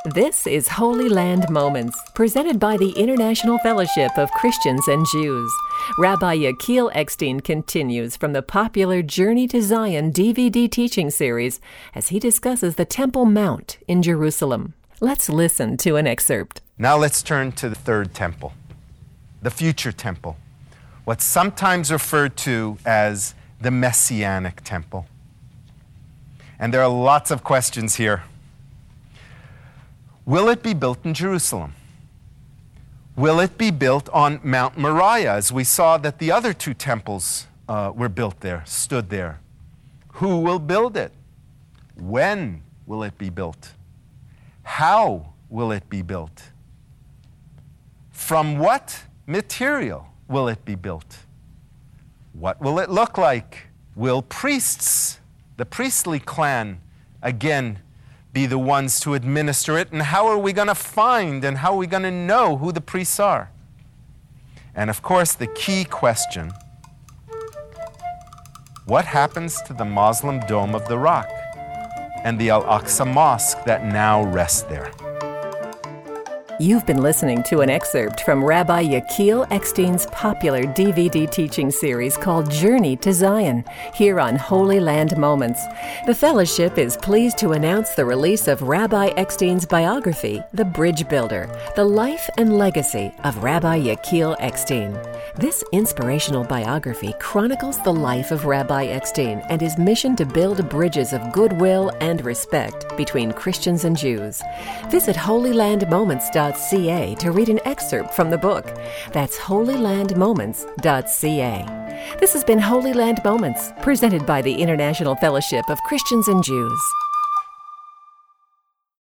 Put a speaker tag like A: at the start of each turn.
A: This is Holy Land Moments, presented by the International Fellowship of Christians and Jews. Rabbi Yechiel Eckstein continues from the popular Journey to Zion DVD teaching series as he discusses the Temple Mount in Jerusalem. Let's listen to an excerpt.
B: Now let's turn to the third temple, the future temple, what's sometimes referred to as the Messianic temple. And there are lots of questions here. Will it be built in Jerusalem? Will it be built on Mount Moriah, as we saw that the other two temples were built there, stood there? Who will build it? When will it be built? How will it be built? From what material will it be built? What will it look like? Will priests, the priestly clan, again be the ones to administer it? And how are we going to find and how are we going to know who the priests are? And of course, the key question: what happens to the Muslim Dome of the Rock and the Al-Aqsa Mosque that now rests there?
A: You've been listening to an excerpt from Rabbi Yechiel Eckstein's popular DVD teaching series called Journey to Zion, here on Holy Land Moments. The Fellowship is pleased to announce the release of Rabbi Eckstein's biography, The Bridge Builder, The Life and Legacy of Rabbi Yechiel Eckstein. This inspirational biography chronicles the life of Rabbi Eckstein and his mission to build bridges of goodwill and respect between Christians and Jews. Visit holylandmoments.ca to read an excerpt from the book. That's holylandmoments.ca. This has been Holy Land Moments, presented by the International Fellowship of Christians and Jews.